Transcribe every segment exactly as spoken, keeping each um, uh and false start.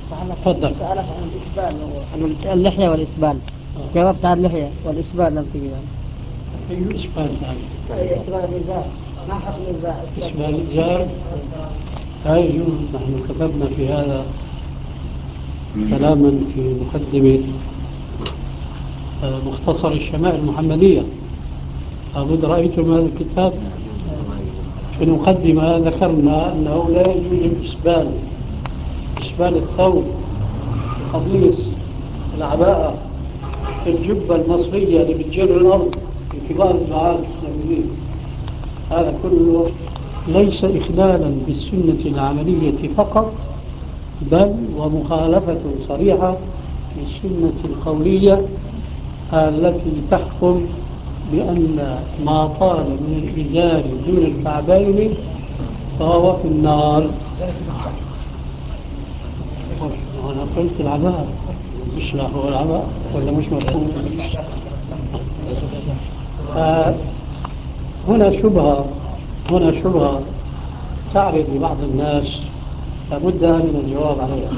تفضل. سألك عن الإسبال عن اللحية والإسبال. جاوبت عن اللحية والإسبال لم تجيب. أي إسبال هذا؟ إسبال الإزار. ما حكم الإزار؟ إسبال الإزار. أي نحن كتبنا في هذا كلاما في مقدمة مختصر الشمائل المحمدية. أبد رأيتم هذا الكتاب؟ في المقدمة ذكرنا أنه لا يجوز الإسبال، إسبال الثوب، القميص، العباءة، الجبة المصرية اللي بتجر الأرض في كبار الدعاة الإسلاميين. هذا كله ليس إخلالا بالسنة العملية فقط، بل ومخالفة صريحة للسنة القولية التي تحكم بأن ما طال من الإزار دون الكعبين فهو في النار. أنا قلت العباء مش لا هو العباء ولا مش مفهوم؟ هنا شبهة هنا شبهة تعرض لبعض الناس لابد من الجواب عليها.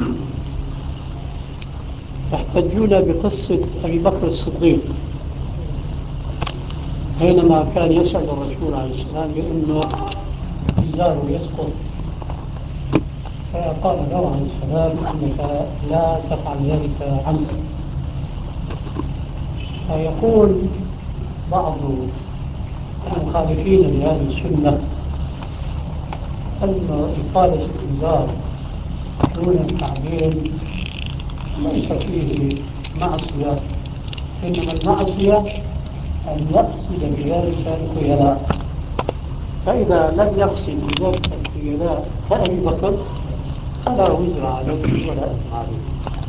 يحتجون بقصة أبي بكر الصديق حينما كان يسأل الرسول عليه السلام بأنه إزاره يسقط، فقال له عليه السلام أنك لا تفعل ذلك عنك. فيقول بعض المخالفين لهذه السنة أن إطالة الإزار دون الكعبين ليس فيه معصية، إنما المعصية أن يقصد بذلك الخيلاء. فإذا لم يقصد بذلك الخيلاء كأبي بكر فلا وزر عليه ولا إثم عليه.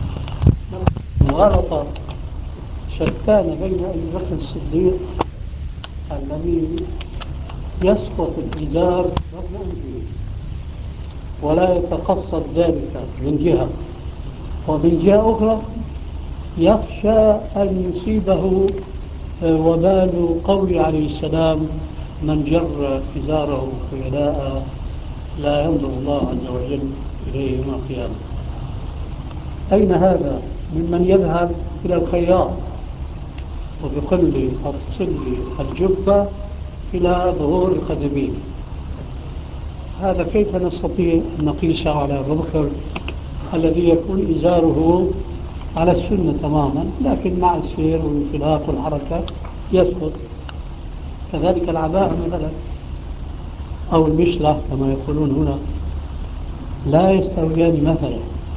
مغالطة شتان بين أبي بكر الصديق الذي يسقط الإزار رغم أنفه ولا يتقصد ذلك من جهة، ومن جهة أخرى يخشى أن يصيبه وبال قول عليه السلام من جر إزاره خيلاء لا ينظر الله عز وجل إليه يوم القيامة. أين هذا ممن يذهب إلى الخياط وبيقل لي أفصل لي الجبة إلى ظهور القدمين؟ هذا كيف نستطيع أن نقيس على أبو بكر الذي يكون إزاره على السنة تماما لكن مع السير والانطلاق والحركة يسقط؟ كذلك العباءة مثلا أو المشلة كما يقولون هنا لا يستويان مثلا.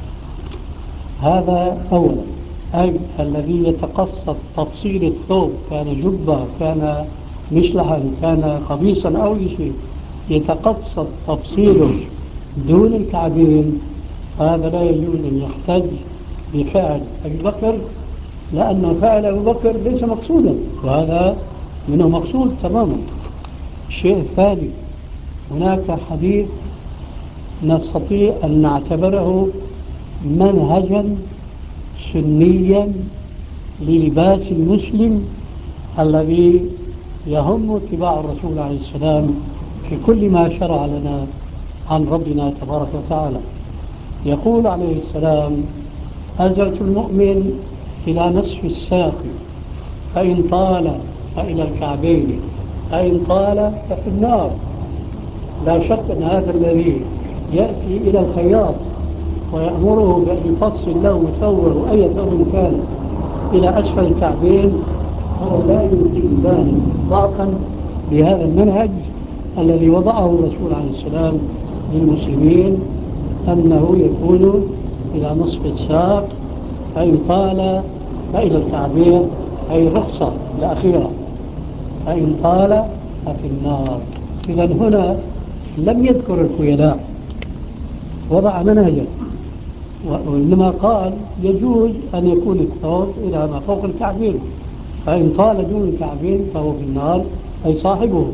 هذا أولا، أي الذي يتقصد تفصيل الثوب كان جبة كان مشلحا كان قميصا أو شيء يتقصد تفصيله دون الكعبين، هذا لا يجوز أن يحتج بفعل أبي بكر، لأن فعل أبي بكر ليس مقصودا وهذا منه مقصود تماما. الشيء الثاني، هناك حديث نستطيع أن نعتبره منهجا سنيا للباس المسلم الذي يهم اتباع الرسول عليه السلام في كل ما شرع لنا عن ربنا تبارك وتعالى. يقول عليه السلام أزرة المؤمن إلى نصف الساق فإن طال فإلى الكعبين فإن طال ففي النار. لا شك أن هذا الذي يأتي إلى الخياط ويأمره بأن يفصل له ثوبه أي ثوب كان إلى أسفل الكعبين هذا لا يمكن إبانة إطلاقا بهذا المنهج الذي وضعه الرسول عليه السلام للمسلمين أنه يكون إلى نصف الساق فإن طال فإلى الكعبين، أي الرخصة الأخيرة، فإن طال ففي النار. إذا هنا لم يذكر الخيلاء، وضع منهجا، وإنما قال يجوز أن يكون الثوب إلى ما فوق الكعبين، فإن طال دون الكعبين فهو في النار أي صاحبه.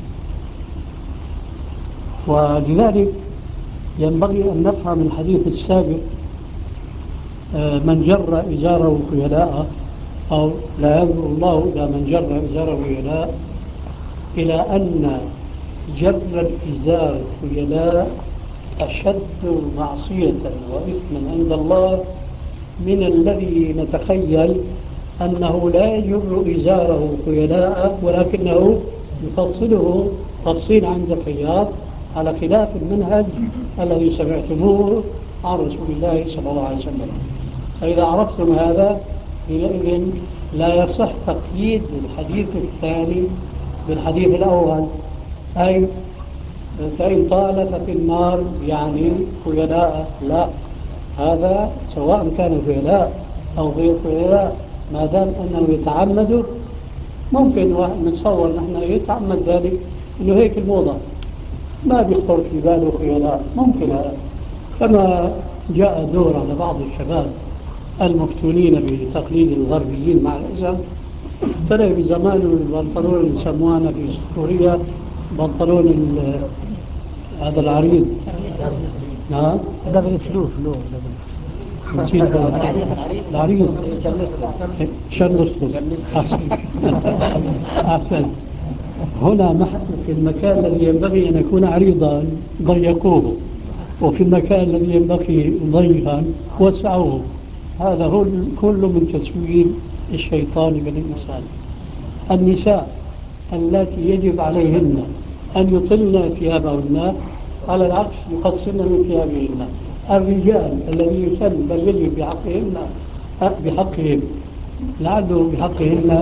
ولذلك ينبغي أن نفهم الحديث السابق من جر إزاره خيلاء أو لا ينظر الله إلى من جر إزاره خيلاء إلى أن جر الإزار خيلاء أشد معصية وإثما عند الله من الذي نتخيل أنه لا يجر إزاره خيلاء ولكنه يفصله تفصيل عند الخياط على خلاف المنهج الذي سمعتموه عن رسول الله صلى الله عليه وسلم. فإذا عرفتم هذا حينئذ لا يصح تقييد الحديث الثاني بالحديث الأول، أي فإن طال ففي النار يعني خيلاء، لا، هذا سواء كان خيلاء أو غير خيلاء ما دام أنه يتعمد. ممكن واحد نتصور نحن يتعمد ذلك إنه هيك الموضة ما بيخطر في باله خيلاء، ممكن هذا، كما جاء دور على بعض الشباب المفتونين بتقليد الغربيين مع الأسف، ترى بزمان البنطلون اللي يسمونا في سوريا بنطلون هذا العريض. نعم دبل فلو فلو نسيت العريض شرلستون. أحسن أحسن. هنا في المكان الذي ينبغي أن يكون عريضا ضيقوه، وفي المكان الذي ينبغي ضيقا وسعوه. هذا هو كله من تسويل الشيطان بالإنسان. النساء التي يجب عليهن أن يطلن ثيابهن على العكس يقصرن من ثيابهن. الرجال الذي يسن بل يجب بحقهن بحقهم لعله بحقهن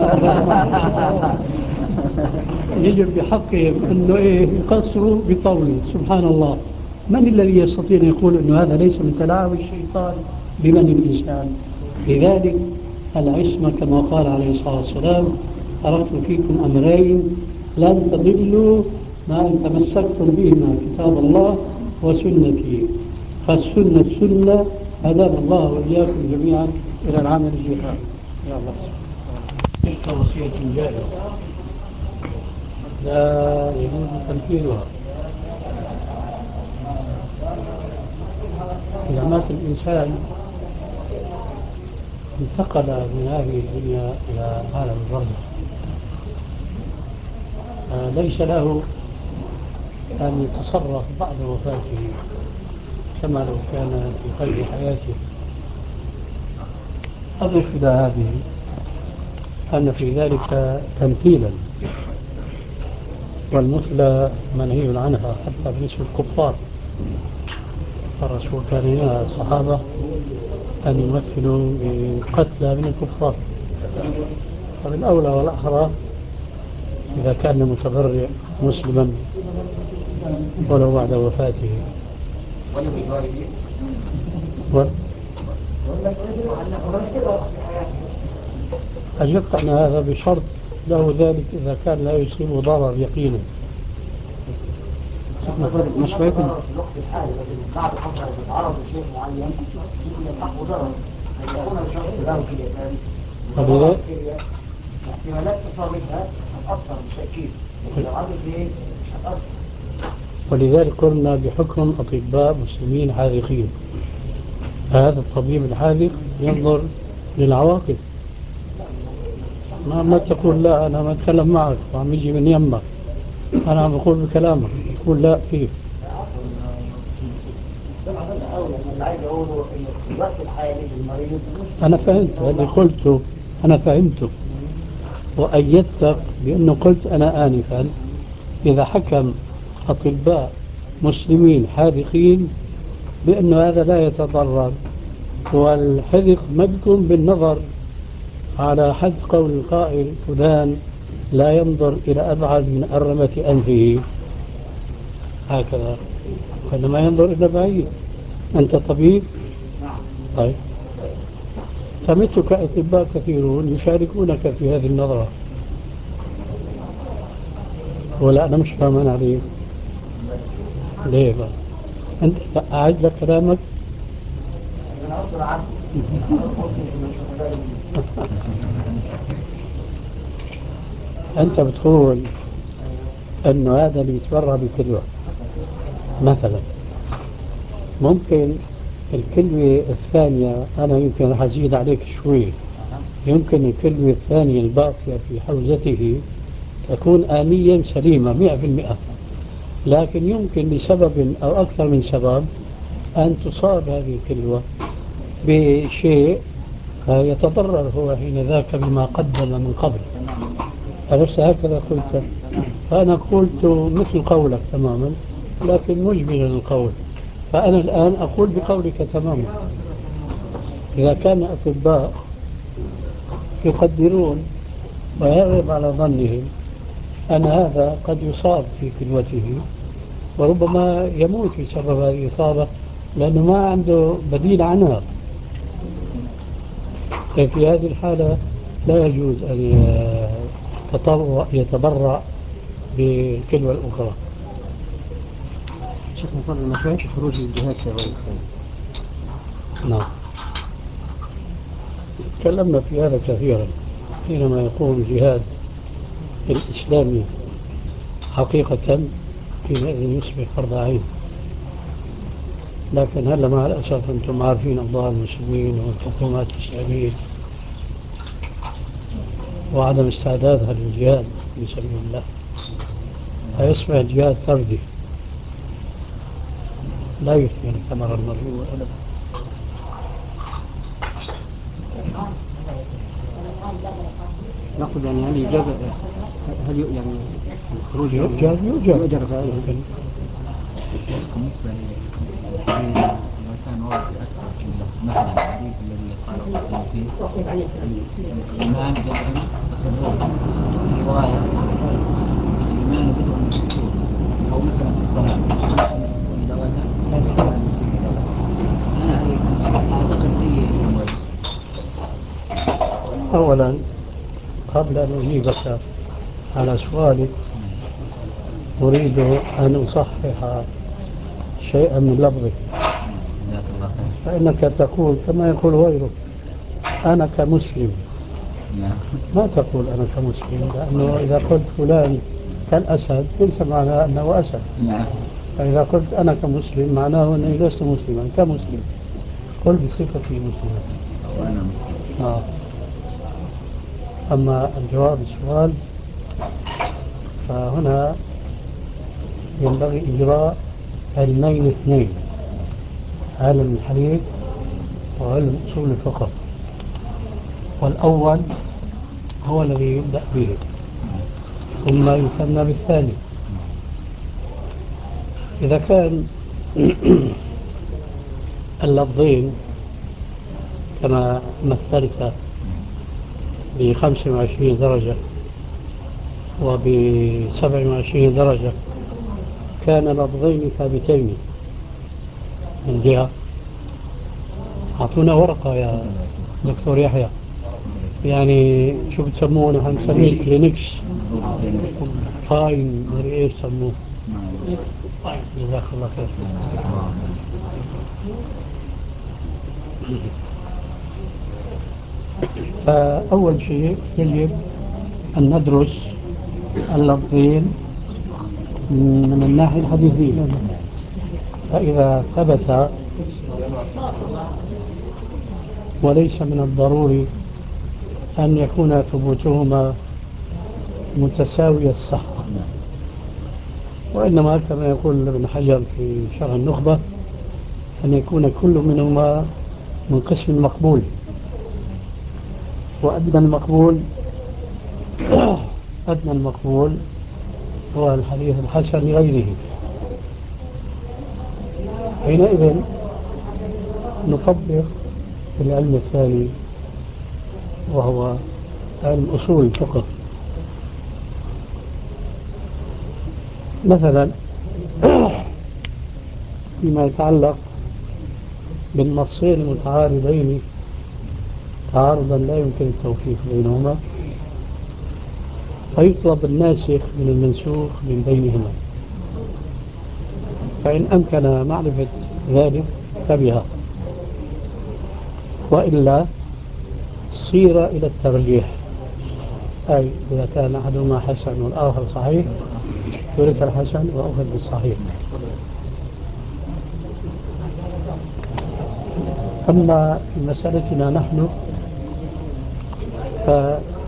يجب بحقهم أنه إيه يقصروا بطول. سبحان الله، من الذي يستطيع أن يقول أنه هذا ليس من تلاعب الشيطان بمن الإنسان؟ لذلك العصمة كما قال عليه الصلاة والسلام: تركت فيكم أمرين لن تضلوا ما إن تمسكتم بهما كتاب الله وسنتي. فالسنة السنة هدانا الله وإياكم جميعا إلى العمل بها. يا الله، تلك وصية جائزة لا يجوز تنفيذها. إذا مات الإنسان انتقل من هذه الدنيا إلى عالم البرزخ، ليس له أن يتصرف بعد وفاته كما لو كان في قيد حياته. أضف إلى هذه أن في ذلك تمثيلا، والمثلى منهي عنها حتى بالنسبة للكفار. الرسول كان ينهى الصحابة أن يمثلوا بقتلى من الكفار، فبالأولى والأحرى إذا كان المتبرع مسلما ولو بعد وفاته. و... أجبت أن هذا بشرط له ذلك إذا كان لا يصيب ضرر يقينا. مش فاكر الوقت الحالي بعد فترة يتعرض لشيء معين ممكن يلحقه ضرر، فيكون الشخص له كليتان احتمالات إصابتها هتأثر بالتأكيد، لكن لو عدد ايه مش هتأثر. ولذلك قلنا بحكم أطباء مسلمين حاذقين، هذا الطبيب الحاذق ينظر للعواقب. ما, ما تقول لا أنا ما أتكلم معك وعم يجي من يمك، أنا عم بقول بكلامك تقول لا كيف. أنا فهمت هذا قلته، أنا فهمته وأيدتك بأنه قلت أنا آنفا إذا حكم أطباء مسلمين حاذقين بأنه هذا لا يتضرر، والحذق ما بيكون بالنظر على حد قول القائل فلان لا ينظر إلى أبعد من أرمة أنفه هكذا، وإنما ينظر إلى بعيد. أنت طبيب؟ طيب، فمثلك أطباء كثيرون يشاركونك في هذه النظرة. ولا أنا مش فاهمان عليك ليه بقى؟ أنت أعد لك كلامك. أنت بتقول أنه هذا اللي يتبرع بالكلمة مثلا، ممكن الكلمة الثانية أنا يمكن راح أزيد عليك شوي، يمكن الكلمة الثانية الباقية في حوزته تكون آنيا سليمة مئة في المئة، لكن يمكن لسبب أو أكثر من سبب أن تصاب هذه الكلوة بشيء يتضرر هو حين ذاك بما قدم من قبل. أليس هكذا قلت؟ فأنا قلت مثل قولك تماما لكن مجملا القول. فأنا الآن أقول بقولك تماما. إذا كان أطباء يقدرون ويغلب على ظنهم أن هذا قد يصاب في كلوته وربما يموت بسبب هذه الإصابة لأنه ما عنده بديل عنها، في هذه الحالة لا يجوز أن يتبرع بالكلوة الأخرى. شيخ مفضل ما في خروج الجهاد شغل. نعم، تكلمنا في هذا كثيرا. حينما يقوم الجهاد الإسلامي حقيقة حينئذ يصبح فرض عين. لكن هلا مع الأسف أنتم عارفين أوضاع المسلمين والحكومات الإسلامية وعدم استعدادها للجهاد في سبيل الله، فيصبح الجهاد فردي لا يثمر ثمر المرجو أبدا. نقصد يعني هل يوجد هل يعني الخروج يوجد يوجد يؤجر بالنسبة إذا كان ورد أكثر في مثلا الحديث الذي قال الله فيه الإيمان بدء وسبعون في رواية الإيمان بدء وستون أو مثلا في الصلاة ستون درجة أنا أعتقد أي أولا قبل أن أجيبك على سؤالك أريد أن أصحح شيئا من لفظك، فإنك تقول كما يقول غيرك أنا كمسلم، ما تقول أنا كمسلم، لأنه إذا قلت فلان كالأسد ليس معناه أنه أسد. فإذا قلت أنا كمسلم معناه أني لست مسلما كمسلم، قل بصفتي مسلما. آه. أما الجواب السؤال فهنا ينبغي إجراء علمين اثنين، علم الحديث وعلم أصول الفقه، والأول هو الذي يبدأ به ثم يثنى بالثاني. إذا كان اللفظين كما مثلت بخمس وعشرين درجة وبسبع وعشرين درجة كان لفظين ثابتين من جهة، أعطونا ورقة يا دكتور يحيى، يعني شو بتسموه؟ نحن نسميه كلينكس فاين مدري ايش سموه. جزاك الله خير. فأول شيء يجب أن ندرس اللفظين من الناحية الحديثية، فإذا ثبت وليس من الضروري أن يكون ثبوتهما متساوي الصحة، وإنما كما يقول ابن حجر في شرح النخبة أن يكون كل منهما من قسم المقبول، وأدنى المقبول أدنى المقبول هو الحديث الحسن لغيره. حينئذ نطبق العلم الثاني وهو علم أصول الفقه. مثلا فيما يتعلق بالنصين المتعارضين تعارضا لا يمكن التوفيق بينهما، فيطلب الناسخ من المنسوخ من بينهما، فإن أمكن معرفة ذلك فبها، وإلا صير إلى الترجيح، أي إذا كان أحدهما حسن والآخر صحيح ترك الحسن وأخذ بالصحيح. أما في مسألتنا نحن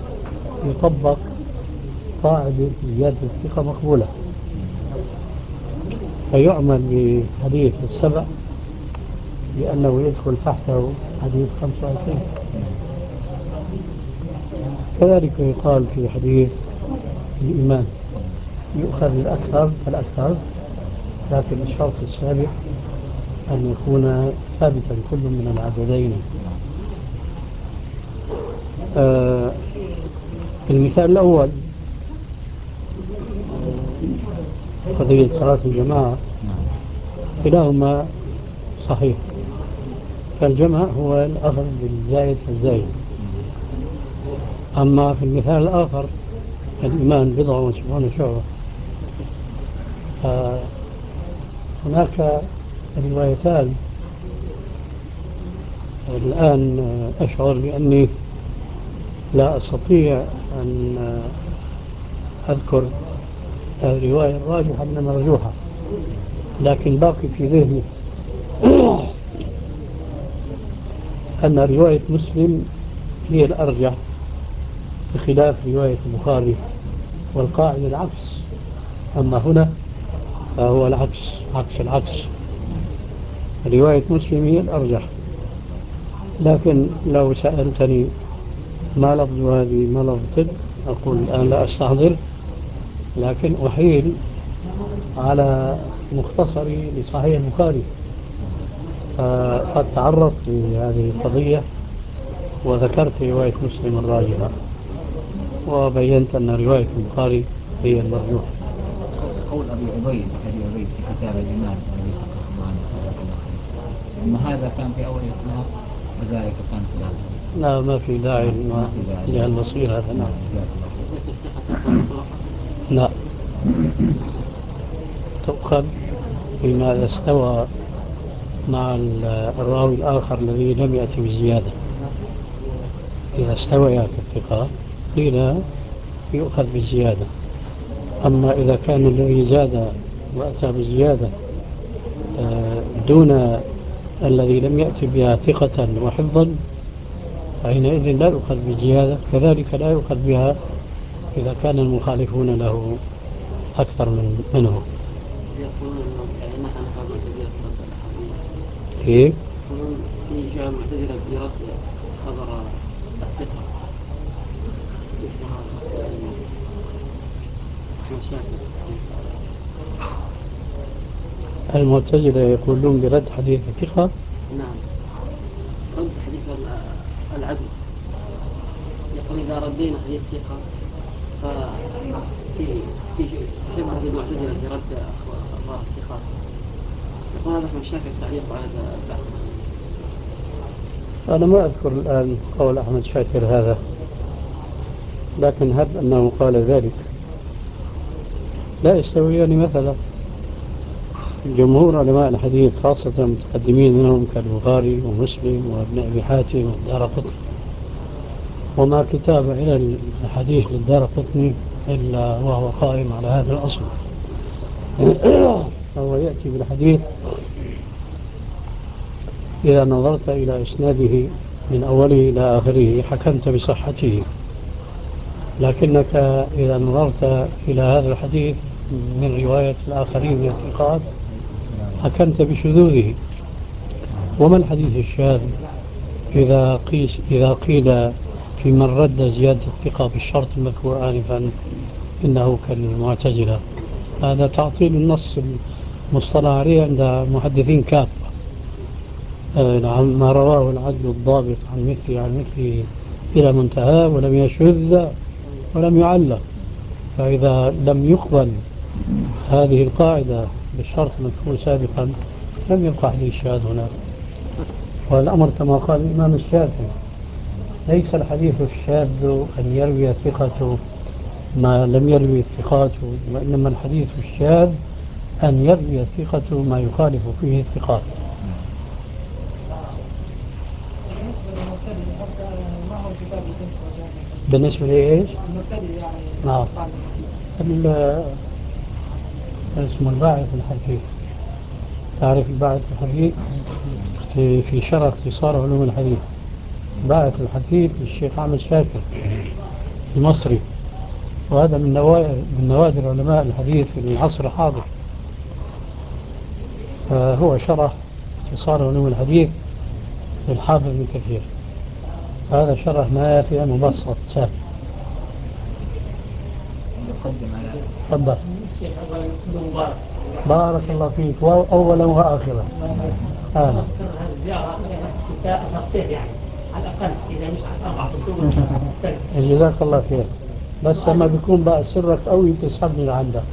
فيطبق قاعدة زيادة الثقة مقبولة، فيعمل بحديث السبع لأنه يدخل تحته حديث خمسة وعشرين. كذلك يقال في حديث الإيمان يؤخذ الأكثر فالأكثر، لكن الشرط السابق أن يكون ثابتا كل من العددين. آه المثال الأول قضية صلاة الجماعة كلاهما صحيح، فالجمع هو الأخذ بالزايد فالزايد. أما في المثال الآخر الإيمان بضع وسبعون شعبة، فهناك روايتان. الآن أشعر بأني لا أستطيع أن أذكر الرواية الراجحة من المرجوحة، لكن باقي في ذهني أن رواية مسلم هي الأرجح بخلاف رواية البخاري، والقاعدة العكس. أما هنا فهو العكس، عكس العكس، رواية مسلم هي الأرجح. لكن لو سألتني ما لفظ هذه ما لفظ تلك، أقول الآن لا أستحضر، لكن أحيل على مختصري لصحيح البخاري. فقد تعرضت لهذه القضية وذكرت رواية مسلم الراجحة، وبينت أن رواية البخاري هي المرجوحة. قول أبي عبيد أبي عبيد في كتاب الإيمان الذي حققه عنه أما هذا كان في أول الإسلام وذلك كان في الآخر. لا، ما في داعي للمصير هذا. نعم. لا، تؤخذ فيما استوى مع الراوي الآخر الذي لم يأتي بزيادة. إذا استويا في الثقة قيل يؤخذ بالزيادة. أما إذا كان الذي زاد وأتى بالزيادة دون الذي لم يأتي بها ثقة وحفظا فحينئذ لا يؤخذ بالزيادة. كذلك لا يؤخذ بها إذا كان المخالفون له أكثر من منه. إيه؟ في جاء معتزلة برد خبر الثقة المعتزلة يقولون برد حديث الثقة. نعم، رد حديث العدل. يقول إذا ردينا حديث الثقة ففي في شبه المعتزلة برد أخبار الثقات. يقول هذا أحمد شاكر تعليق على البحث. أنا ما أذكر الآن قول أحمد شاكر هذا، لكن هب أنه قال ذلك. لا يستويان مثلا. جمهور علماء الحديث خاصة المتقدمين منهم كالبخاري ومسلم وابن أبي حاتم والدارقطني، وما كتاب إلى الحديث للدارقطني إلا وهو قائم على هذا الأصل. فهو يأتي بالحديث إذا نظرت إلى إسناده من أوله إلى آخره حكمت بصحته، لكنك إذا نظرت إلى هذا الحديث من رواية الآخرين من الثقات حكمت بشذوذه. وما الحديث الشاذ إذا قيس إذا قيل في من رد زيادة الثقة بالشرط المذكور آنفا إنه كالمعتزلة؟ هذا تعطيل النص المصطلح عليه عند محدثين كافة. آه ما رواه العدل الضابط عن مثله عن مثله إلى منتهى ولم يشذ ولم يعلق. فإذا لم يقبل هذه القاعدة بالشرط المذكور سابقا لم يبقى حديث شاذ هنا. والأمر كما قال الإمام الشافعي ليس الحديث الشاذ أن يروي الثقة ما لم يروي الثقات، وإنما الحديث الشاذ أن يروي الثقة ما يخالف فيه الثقات. بالنسبة لإيش؟ نعم، اسم الباعث الحديث. تعرف الباعث الحديث في شرح اختصار علوم الحديث. باعث الحديث للشيخ أحمد شاكر المصري، وهذا من نوادر من نوادر علماء الحديث في العصر الحاضر. فهو شرح اختصار علوم الحديث للحافظ ابن كثير. هذا شرح نافع مبسط سهل. نقدم على تفضل. بارك الله فيك، أولا وآخرا. آه. الزيارة تخطيط يعني على الأقل إذا مش على أربعة فصول. جزاك الله خير. بس لما بيكون بقى سرك قوي تسحبني لعندك.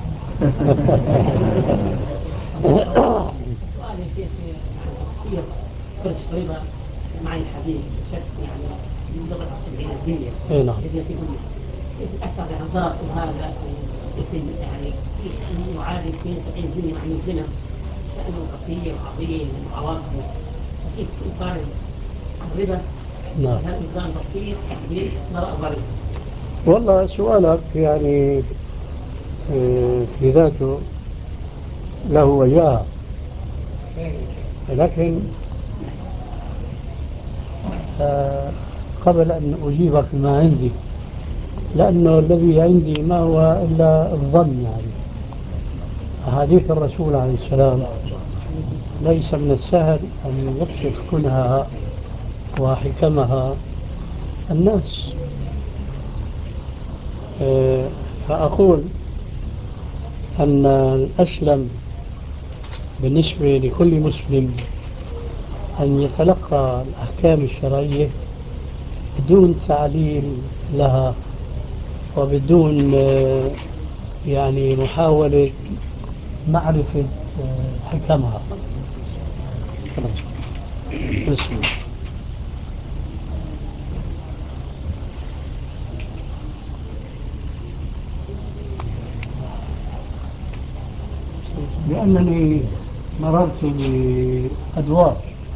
سؤالي في تفسير فرش ربا مع الحديث بشكل يعني من لغة السبعين الدنيا. اي نعم. أكثر إعذار هذا يتم يعني يعالج في سبعين دنيا عن الزنا لأنه كثير عظيم وعواقبه أكيد يقارن الربا. نعم. هل إنسان تفسير بمرأة ضريبة؟ والله سؤالك يعني في ذاته له وجاهة، لكن قبل أن أجيبك ما عندي، لأنه الذي عندي ما هو إلا الظن، يعني أحاديث الرسول عليه السلام ليس من السهل أن يكشف كنها وحكمها الناس. فأقول أن الأسلم بالنسبة لكل مسلم أن يتلقى الأحكام الشرعية بدون تعليل لها وبدون يعني محاولة معرفة حكمها. بسم الله. لأنني مررت بأدوار،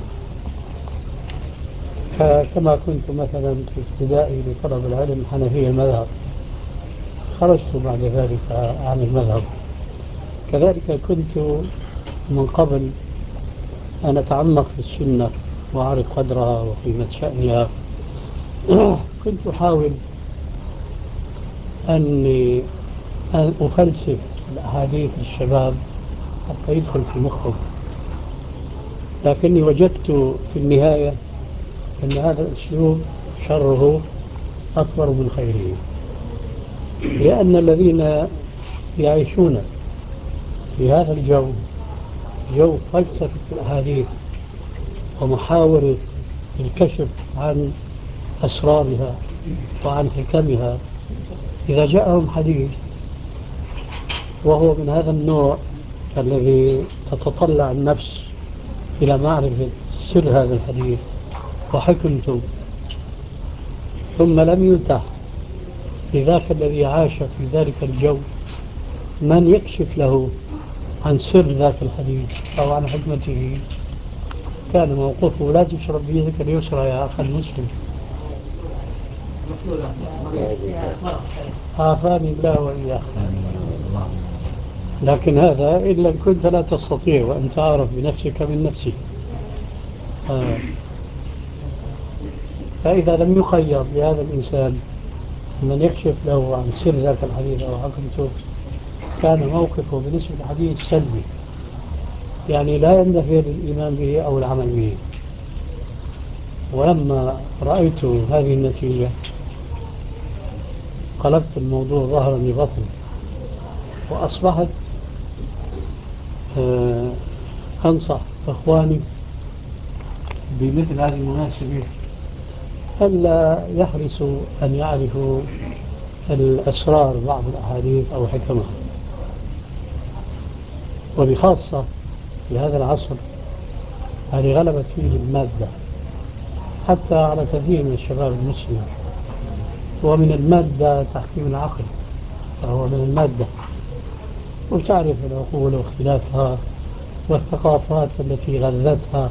كما كنت مثلا في ابتدائي لطلب العلم حنفية المذهب، خرجت بعد ذلك عن المذهب. كذلك كنت من قبل أن أتعمق في السنة وأعرف قدرها وقيمة شأنها. كنت أحاول أني أن أفلسف الأحاديث للشباب حتى يدخل في مخهم، لكني وجدت في النهاية أن هذا الأسلوب شره أكبر من خيره، لأن الذين يعيشون في هذا الجو، جو فلسفة الأحاديث ومحاولة الكشف عن أسرارها وعن حكمها، إذا جاءهم حديث وهو من هذا النوع الذي تتطلع النفس إلى معرفة سر هذا الحديث وحكمته، ثم لم يتح لذاك الذي عاش في ذلك الجو من يكشف له عن سر ذاك الحديث أو عن حكمته، كان موقفه لا تشرب بيدك اليسرى يا أخي المسلم. عافاني الله وإياك. لكن هذا إلا كنت لا تستطيع وأنت أعرف بنفسك من نفسك. آه. فإذا لم يخير لهذا الإنسان من يكشف له عن سر ذاك الحديث أو حكمته، كان موقفه بالنسبة للحديث سلبي، يعني لا يندفع الإيمان به أو العمل به. ولما رأيت هذه النتيجة قلبت الموضوع ظهرا لبطن، وأصبحت آه أنصح إخواني بمثل هذه المناسبة ألا يحرصوا أن يعرفوا الأسرار بعض الأحاديث أو حكمها، وبخاصة في هذا العصر الذي غلبت فيه المادة حتى على كثير من الشباب المسلم. ومن المادة تحكيم العقل، فهو من المادة، وتعرف العقول واختلافها والثقافات التي غذتها،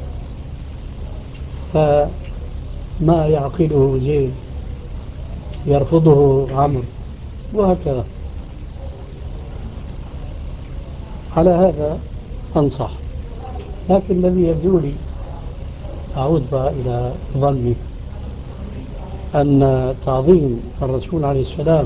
فما يعقله زيد يرفضه عمرو وهكذا. على هذا أنصح. لكن الذي يبدو لي، أعود بقى إلى ظني، أن تعظيم الرسول عليه السلام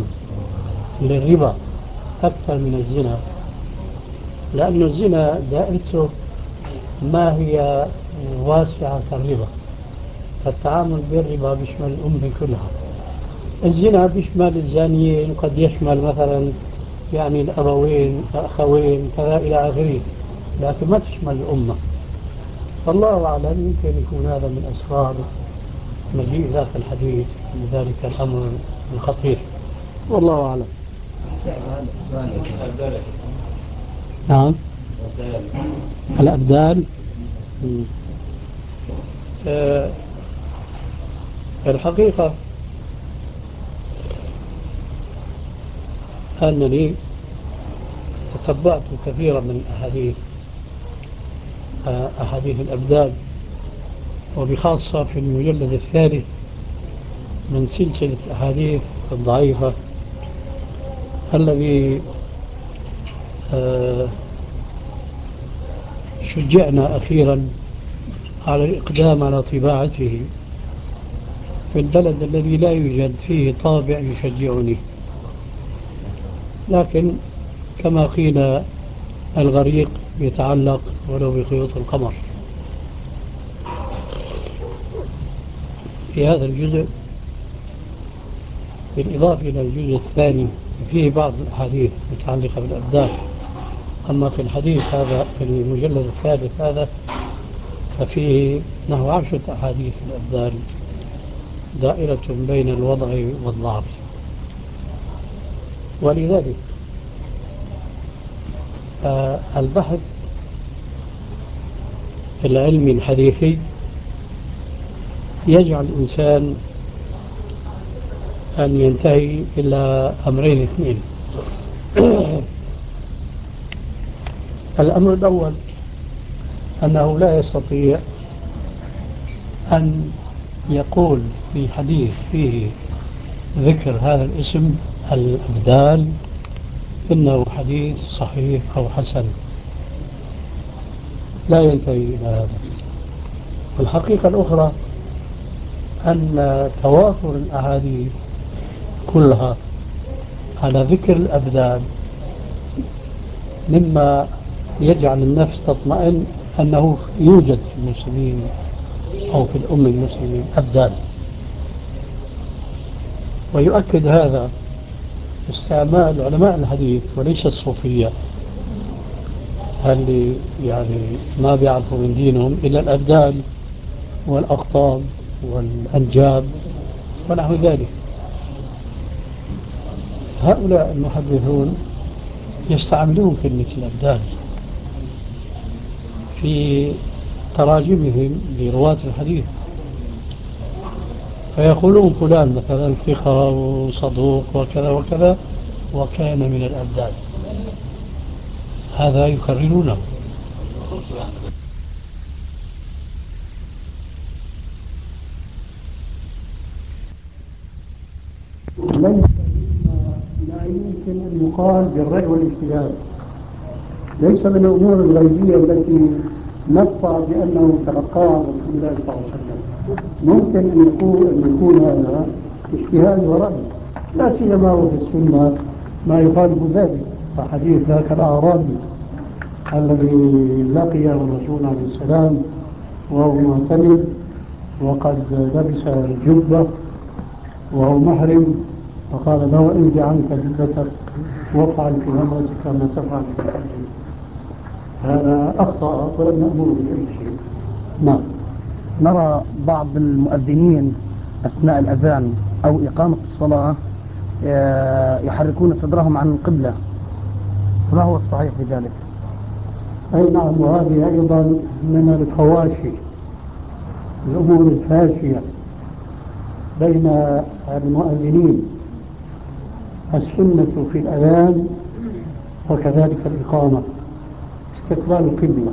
للربا أكثر من الزنا، لأن الزنا دائرته ما هي واسعة الربا، فالتعامل بالربا بيشمل الأمة كلها. الزنا بيشمل الزانيين، قد يشمل مثلا يعني الأبوين الأخوين كذا إلى آخره، لكن ما تشمل الأمة. فالله أعلم، يمكن يكون هذا من أسرار مجيء ذاك الحديث من ذلك الأمر الخطير، والله أعلم. نعم، الأبدال. أه الحقيقة أنني تتبعت كثيرا من أحاديث أحاديث الأبدال، وبخاصة في المجلد الثالث من سلسلة الأحاديث الضعيفة الذي شجعنا أخيرا على الإقدام على طباعته في البلد الذي لا يوجد فيه طابع يشجعني، لكن كما قيل الغريق يتعلق ولو بخيوط القمر. في هذا الجزء بالإضافة إلى الجزء الثاني فيه بعض الأحاديث متعلقة بالأبدال، أما في الحديث هذا في المجلد الثالث هذا ففيه نحو عشرة أحاديث الأبدال دائرة بين الوضع والضعف. ولذلك آه البحث العلمي الحديثي يجعل الإنسان أن ينتهي إلى أمرين اثنين. الأمر الأول أنه لا يستطيع أن يقول في حديث فيه ذكر هذا الاسم الأبدال إنه حديث صحيح أو حسن، لا ينتهي إلى هذا. والحقيقة الأخرى أن توافر الأحاديث كلها على ذكر الأبدال مما يجعل النفس تطمئن أنه يوجد في المسلمين أو في الأمة المسلمين أبدال. ويؤكد هذا استعمال علماء الحديث وليس الصوفية اللي يعني ما بيعرفوا من دينهم إلا الأبدال والأقطاب والأنجاب ونحو ذلك. هؤلاء المحدثون يستعملون كلمة الأبدال في تراجمهم لرواة الحديث، فيقولون فلان مثلا ثقة وصدوق وكذا وكذا وكان من الأبدال، هذا يكررونه. ليس لا يمكن أن يقال بالرأي والاجتهاد، ليس من الأمور الغيبية التي نقطع بأنه تلقاها عن رسول الله صلى الله عليه وسلم. ممكن أن يكون أن يكون هذا اجتهاد ورأي، لا سيما وفي السنة ما يخالف ذلك، فحديث ذاك الأعرابي الذي لقي الرسول عليه السلام وهو معتمد وقد لبس الجبة وهو محرم، فقال له انزع عنك جبتك وافعل في امرتك ما تفعل في حجك. هذا اخطا ولم نامره باي شيء. نعم. نرى بعض المؤذنين أثناء الأذان أو إقامة الصلاة يحركون صدرهم عن القبلة، ما هو الصحيح في ذلك؟ أي نعم، وهذه أيضا من الفواشي، الأمور الفاشية بين المؤذنين. السنة في الأذان وكذلك الإقامة استقبال القبلة،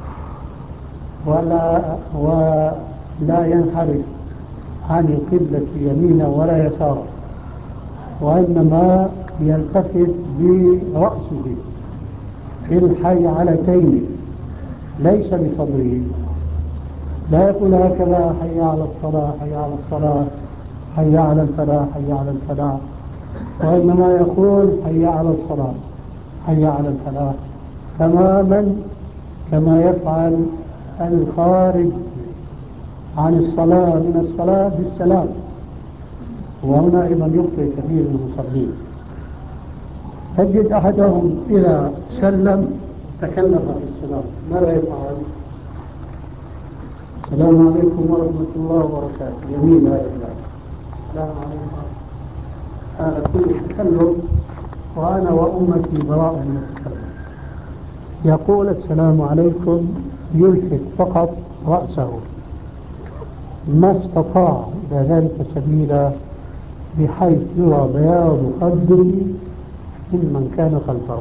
ولا ولا ينحرف عن القبلة يمينا ولا يسارا، وإنما يلتفت برأسه في الحيعلتين ليس بصدره، لا يقول هكذا حي على الصلاة حي على الصلاة حي على الفلاح حي على الفلاح، وإنما يقول حي على الصلاة حي على الفلاح، تماما كما يفعل الخارج عن الصلاة من الصلاة بالسلام، وهنا أيضا يخطئ كثير من المصلين. تجد أحدهم إذا سلم تكلف في السلام، ماذا يفعل؟ السلام عليكم ورحمة الله وبركاته، يمين لا إله. السلام عليكم. هذا كله تكلم، وأنا وأمتي براء من التكلم. يقول السلام عليكم، يلفت فقط رأسه، ما استطاع إلى ذلك سبيلا بحيث يرى بياض خده ممن كان خلفه.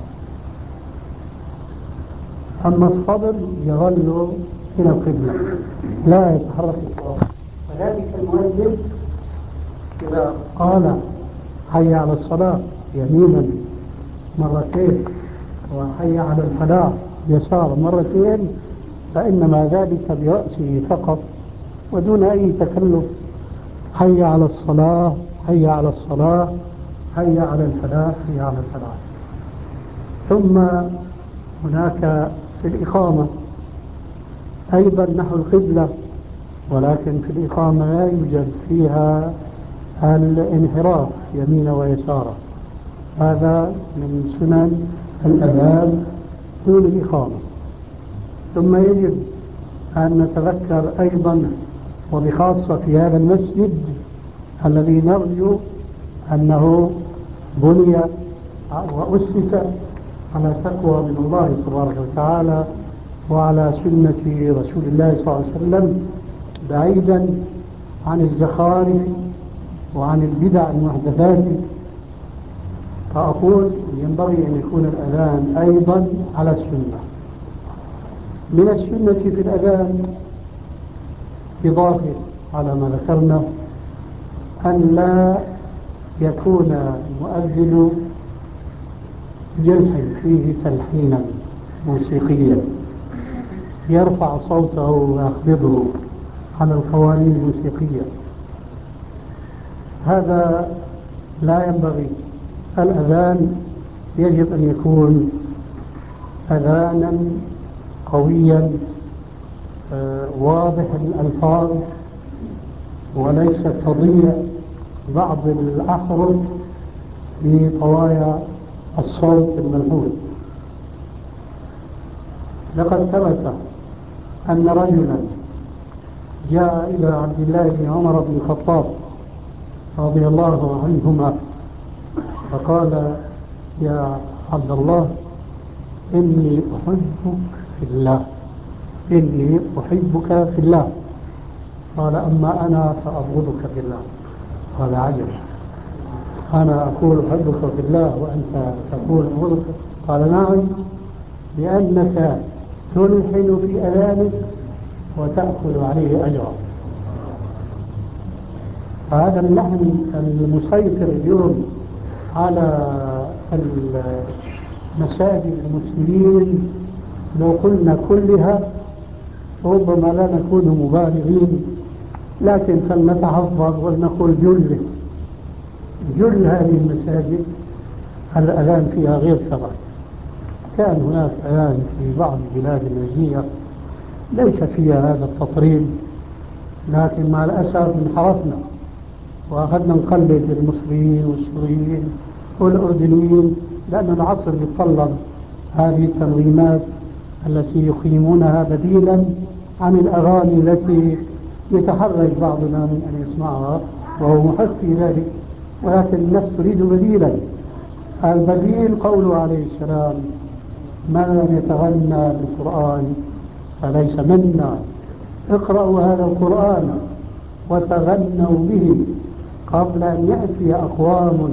أما الصبر يظل إلى القبلة لا يتحرك الصوت. وذلك المؤذن إذا قال حي على الصلاة يمينا مرتين وحي على الفلاح يسار مرتين، فإنما ذلك برأسه فقط ودون أي تكلف. حي على الصلاة، حي على الصلاة، حي على الفلاح، حي على الفلاح. ثم هناك في الإقامة أيضا نحو القبلة، ولكن في الإقامة لا يوجد فيها الانحراف يمين ويسار، هذا من سنن الأذان طول الإقامة. ثم يجب أن نتذكر أيضا وبخاصة في هذا المسجد الذي نرجو أنه بني وأسس على تقوى من الله تبارك وتعالى وعلى سنة رسول الله صلى الله عليه وسلم، بعيدا عن الزخارف وعن البدع المحدثات. فأقول ينبغي أن يكون الأذان أيضا على السنة. من السنة في الأذان إضافة على ما ذكرنا أن لا يكون المؤذن يلحن فيه تلحينا موسيقيا يرفع صوته ويخفضه على القوانين الموسيقية، هذا لا ينبغي. الأذان يجب أن يكون أذانا قويا واضح الألفاظ، وليس تضيع بعض الأحرف بطوايا الصوت الملحون. لقد ثبت أن رجلا جاء إلى عبد الله بن عمر بن الخطاب رضي الله عنهما فقال: يا عبد الله، إني أحبك في الله، إني أحبك في الله. قال: أما أنا فأبغضك في الله. قال: عجب، أنا أقول أحبك في الله وأنت تقول أبغضك؟ قال: نعم، لأنك تلحن في أذانك وتأخذ عليه أجرا. فهذا اللحن المسيطر اليوم على المساجد المسلمين لو قلنا كلها ربما لا نكون مبالغين، لكن فلنتحفظ ولنقول جل جل هذه المساجد الأذان فيها غير شرعي. كان هناك أذان في بعض البلاد النجية ليس فيها هذا التطريب، لكن مع الأسف انحرفنا وأخذنا نقلد المصريين والسوريين والأردنيين، لأن العصر يتطلب هذه التنظيمات التي يقيمونها بديلا عن الأغاني التي يتحرج بعضنا من أن يسمعها وهو محق في ذلك، ولكن النفس تريد بديلا. البديل قوله عليه السلام: من يتغنى بالقرآن فليس منا. اقرأوا هذا القرآن وتغنوا به قبل أن يأتي أقوام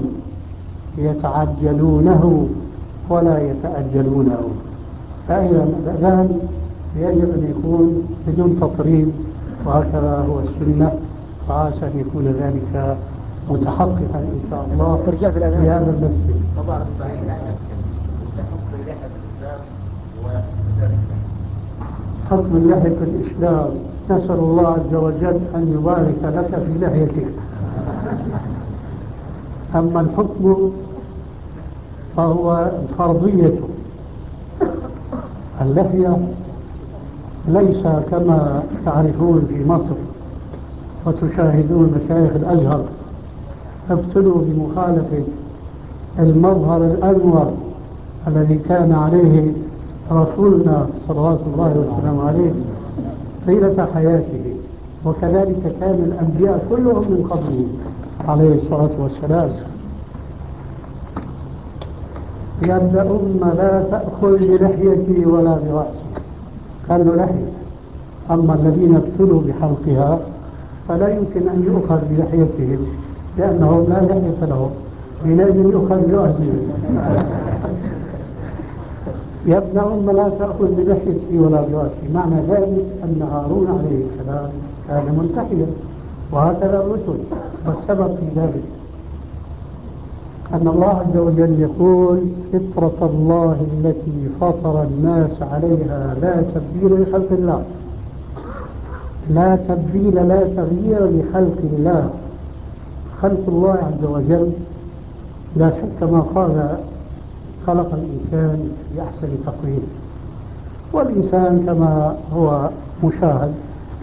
يتعجلونه ولا يتأجلونه. فإذا الأذان يجب أن يكون بدون تطريب، وهكذا هو السنة، فعسى أن يكون ذلك متحققا إن شاء الله في هذا المسجد. حكم اللحية في الإسلام: نسأل الله عز وجل أن يبارك لك في لحيتك. أما الحكم فهو فرضية اللحية ليس كما تعرفون في مصر وتشاهدون مشايخ الأزهر ابتلوا بمخالفة المظهر الأنور الذي كان عليه رسولنا صلوات الله وسلامه عليه طيلة حياته، وكذلك كان الأنبياء كلهم من قبله عليه الصلاة والسلام. يا ابن أم لا تأخذ بلحيتي ولا برأسي، كان له لحية، أما الذين ابتلوا بحلقها فلا يمكن أن يؤخذ بلحيتهم لأنهم لا لحية لهم، لازم يؤخذ برأسهم. يا ابن أم لا تأخذ بلحيتي ولا برأسي، معنى ذلك أن هارون عليه السلام كان منتحيا، وهكذا الرسل. والسبب في ذلك أن الله عز وجل يقول فطرة الله التي فطر الناس عليها لا تبديل لخلق الله، لا تبديل لا تغيير لخلق الله. خلق الله عز وجل لا شك ما قال خلق الإنسان في أحسن تقويم، والإنسان كما هو مشاهد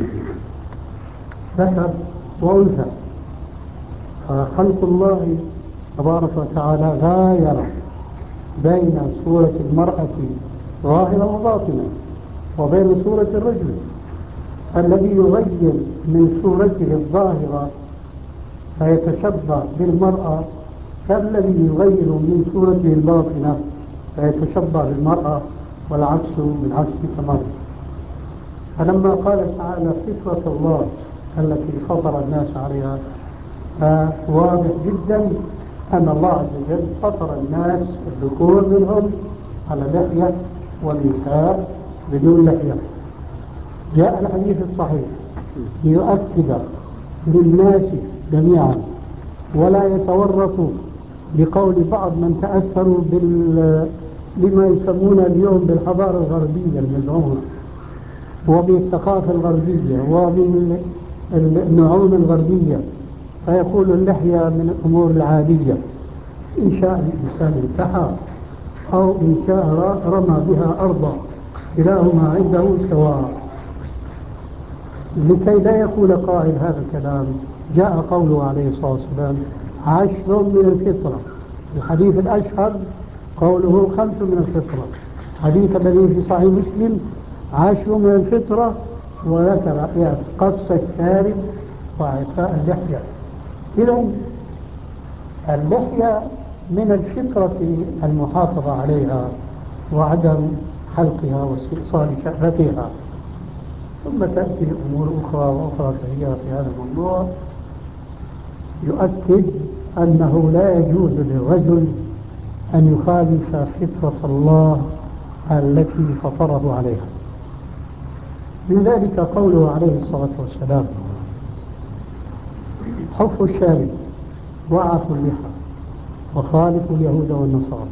ذكر وأنثى، فخلق الله تبارك وتعالى غاير بين صورة المرأة ظاهرة وباطنة وبين صورة الرجل. الذي يغير من صورته الظاهرة فيتشبه بالمرأة كالذي يغير من صورته الباطنة فيتشبه بالمرأة، والعكس بالعكس تماما. فلما قال تعالى فطرة الله التي فطر الناس عليها، فواضح جدا أن الله عز وجل فطر الناس الذكور منهم على لحية والنساء بدون لحية. جاء الحديث الصحيح ليؤكد للناس جميعا ولا يتورطوا بقول بعض من تأثروا بال بما يسمون اليوم بالحضارة الغربية المزعومة وبالثقافة الغربية وبالنعوم الغربية، فيقول اللحية من الأمور العادية، إن شاء الإنسان انتحى أو إن شاء رمى بها أرضا كلاهما عنده سواء. لكي لا يقول قائل هذا الكلام جاء قوله عليه الصلاة والسلام عشر من الفطرة. الحديث الأشهر قوله خمس من الفطرة، حديث الذي في صحيح مسلم عشر من الفطرة، وذكر قص الشارب وإعفاء اللحية. إذا اللحية من الفطرة المحافظة عليها وعدم حلقها واستئصال شأفتها. ثم تأتي أمور أخرى وأخرى كثيرة في هذا الموضوع يؤكد أنه لا يجوز للرجل أن يخالف فطرة الله التي فطره عليها. من ذلك قوله عليه الصلاة والسلام حفوا الشارب وعفوا اللحى وخالفوا اليهود والنصارى.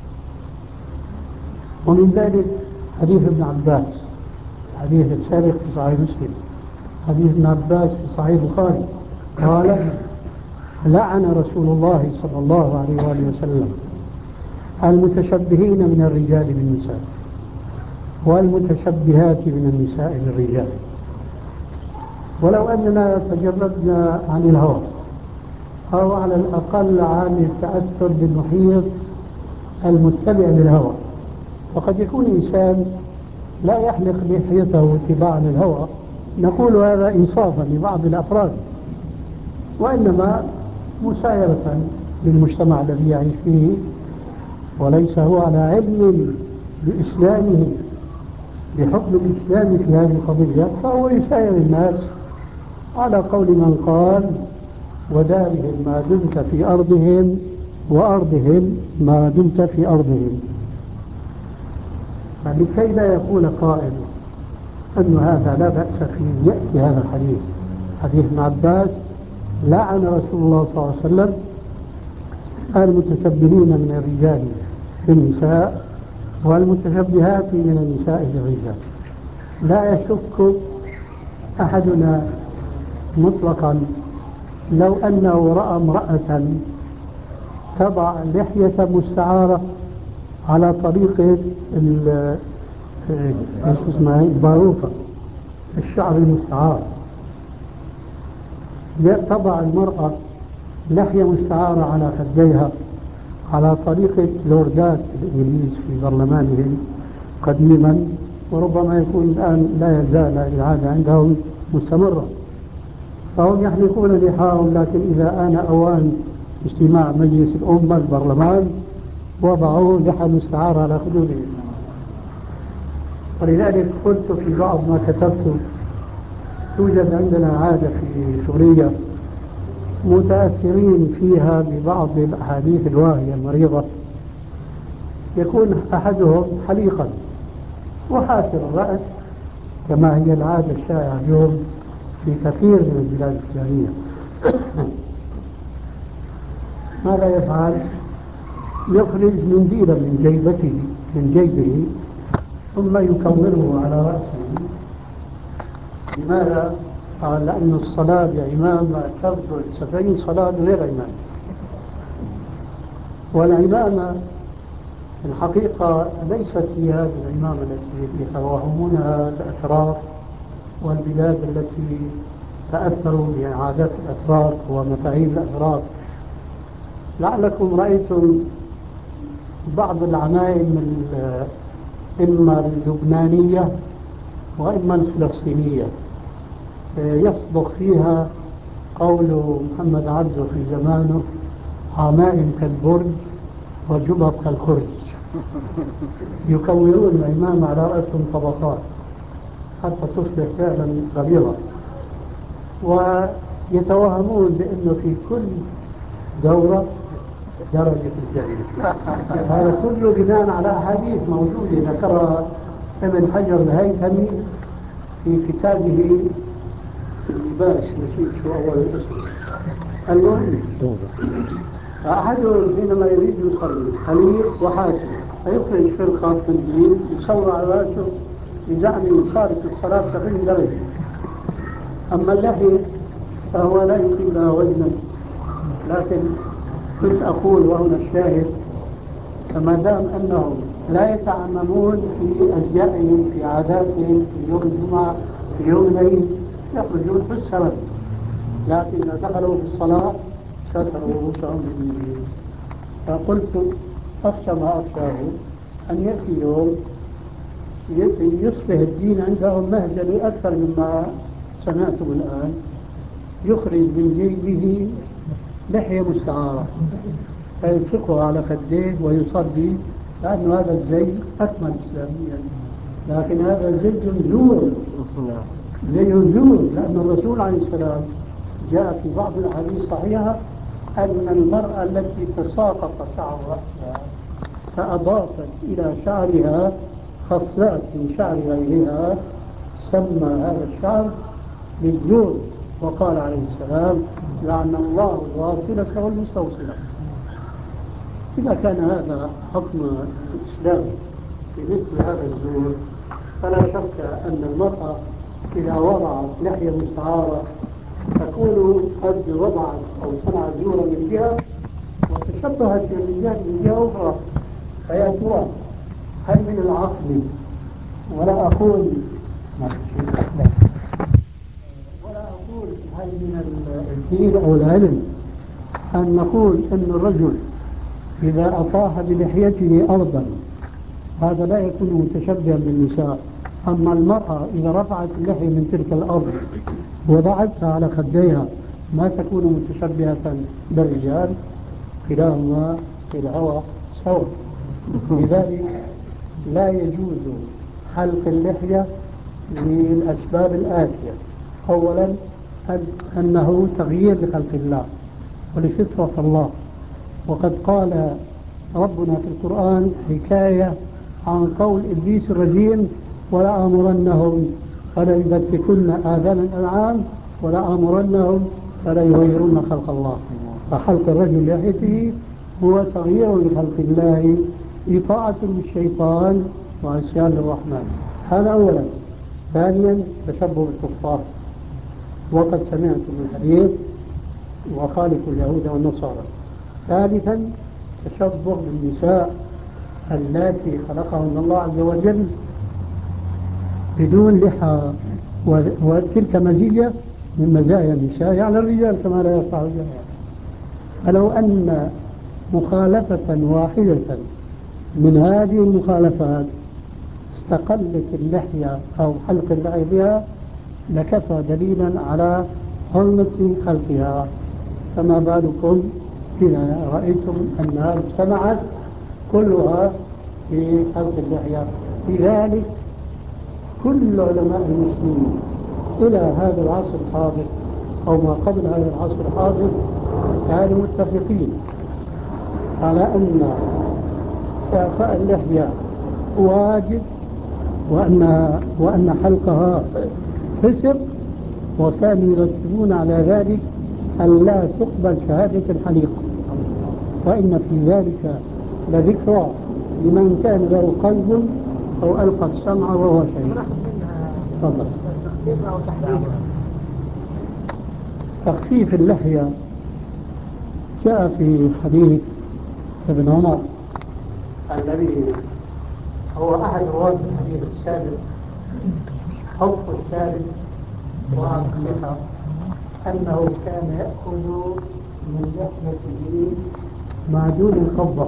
ومن ذلك حديث ابن عباس، حديث السابق في صحيح مسلم، حديث ابن عباس في صحيح البخاري، قال لعن رسول الله صلى الله عليه وآله وسلم المتشبهين من الرجال بالنساء والمتشبهات من النساء بالرجال. ولو أننا تجردنا عن الهوى أو على الأقل عن التأثر بالمحيط المتبع للهوى، وقد يكون إنسان لا يحلق لحيته اتباعا للهوى، نقول هذا إنصافا لبعض الأفراد، وإنما مسايرة للمجتمع الذي يعيش فيه وليس هو على علم بإسلامه بحكم الإسلام في هذه القضية، فهو يساير الناس على قول من قال ودارهم ما دمت في أرضهم وأرضهم ما دمت في أرضهم. فلكي لا يقول قائل أن هذا لا بأس فيه يأتي هذا الحديث، حديث ابن عباس لعن رسول الله صلى الله عليه وسلم المتشبهين من الرجال بالنساء والمتشبهات من النساء بالرجال. لا يشك أحدنا مطلقا لو أنه رأى امرأة تضع لحية مستعارة على طريقة إيه، ايش اسمها الباروكة، الشعر المستعار. تضع المرأة لحية مستعارة على خديها على طريقة لوردات الإنجليز في برلمانهم قديما، وربما يكون الآن لا يزال العادة عندهم مستمرة. فهم يحلقون لحاهم، لكن إذا آن أوان اجتماع مجلس الأمة البرلمان وضعوا لحى مستعارة على خدودهم. ولذلك قلت في بعض ما كتبت توجد عندنا عادة في سوريا متأثرين فيها ببعض الأحاديث الواهية المريضة، يكون أحدهم حليقا وحاسر الرأس كما هي العادة الشائعة اليوم في كثير من البلاد الإسلامية. ماذا يفعل؟ يخرج منديلا من جيبته من جيبه ثم يكمره على رأسه. لماذا؟ قال لأن الصلاة بعمامة تبطل سبعين صلاة غير عمامة. والعمامة الحقيقة ليست هي هذه العمامة التي يتوهمونها الأتراك والبلاد التي تأثروا بعادات الأتراك ومفاهيم الأتراك. لعلكم رأيتم بعض العمائم إما اللبنانية وإما الفلسطينية يصدق فيها قول محمد عبده في زمانه: عمائم كالبرج وجبب كالخرج. يكورون العمامة على رأسهم طبقات حتى تصبح فعلا غليظة، ويتوهمون بأنه في كل دورة درجة الجحيم. هذا كله بناء على أحاديث موجودة ذكرها ابن حجر الهيثمي في كتابه اللباس، نسيت شو أول الاسم. المهم أحدهم حينما يريد يصلي حليق وحاسب فيخرج فرقة منديل يصور على رأسه بزعم صارت الصلاة سبعين درجة. أما اللحية فهو لا يقيم لها وزنا. لكن كنت أقول وهنا الشاهد، فما دام أنهم لا يتعممون في أزيائهم في عاداتهم في يوم الجمعة في يوم العيد يخرجون في السرد، لكن إذا دخلوا في الصلاة ستروا رؤوسهم بالمنديل. فقلت أخشى ما أخشاه أن يأتي يوم يصبح الدين عندهم مهزلي أكثر مما سمعتم الآن. يخرج من جيبه لحية مستعارة فيلصقها على خديه ويصلي، لأن هذا الزي أكمل إسلاميا. لكن هذا زي زور، زي زور، لأن الرسول عليه السلام جاء في بعض الأحاديث الصحيحة أن المرأة التي تساقط شعر رأسها فأضافت إلى شعرها خصلات من شعر غيرها سمى هذا الشعر بالزور، وقال عليه السلام: لعن الله الواصلة والمستوصلة. إذا كان هذا حكم الإسلام في مثل هذا الزور، فلا شك أن المرأة إذا وضعت لحية مستعارة تكون قد وضعت أو صنعت زورا من جهة وتشبهت بالرجال من جهة أخرى. فيا ترى هل من العقل، ولا أقول ولا أقول هل من الدين أو العلم أن نقول أن الرجل إذا أطاح بلحيته أرضا هذا لا يكون متشبها بالنساء، أما المرأة إذا رفعت اللحية من تلك الأرض وضعتها على خديها ما تكون متشبهة بالرجال، كلاهما في الهوى سواء. لذلك لا يجوز حلق اللحية للأسباب الآتية: أولا أنه تغيير لخلق الله ولفطرة الله، وقد قال ربنا في القرآن حكاية عن قول إبليس الرجيم: ولا أمرنهم فلا يبتكن آذان الأنعام ولا أمرنهم فلا يغيرون خلق الله. فحلق الرجل لحيته هو تغيير لخلق الله، إطاعة للشيطان وعصيان للرحمن. هذا أولا. ثانيا تشبه بالكفار، وقد سمعتم الحديث: وخالفوا اليهود والنصارى. ثالثا تشبه بالنساء اللاتي خلقهن الله عز وجل بدون لحى، و- وتلك مزية من مزايا النساء على الرجال كما لا يفعل الرجال. فلو أن مخالفة واحدة من هذه المخالفات استقلت اللحية أو حلق اللحية بها لكفى دليلا على حرمة خلقها، فما بالكم إذا رأيتم أنها اجتمعت كلها في حلق اللحية. لذلك كل علماء المسلمين إلى هذا العصر الحاضر أو ما قبل هذا العصر الحاضر كانوا متفقين على أن إعفاء اللحية واجب، وأن وأن حلقها فسق، وكانوا يرتبون على ذلك أن لا تقبل شهادة الحليق، وإن في ذلك لذكرى لمن كان له قلب أو ألقى السمع وهو شهيد. تفضل. تخفيف اللحية جاء في حديث ابن عمر الذي هو أحد رواة الحديث السابق أو الثالث وأصلها أنه كان يأخذ من لحيته مع دون القبضة،